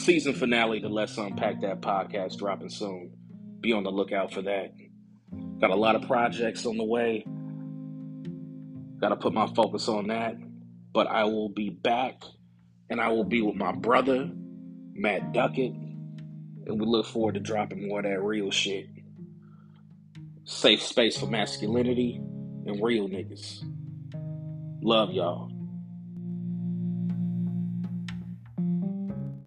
season finale to Let's Unpack That podcast dropping soon. Be on the lookout for that. Got a lot of projects on the way. Got to put my focus on that. But I will be back, and I will be with my brother, Matt Duckett, and we look forward to dropping more of that real shit. Safe space for masculinity and real niggas. Love y'all.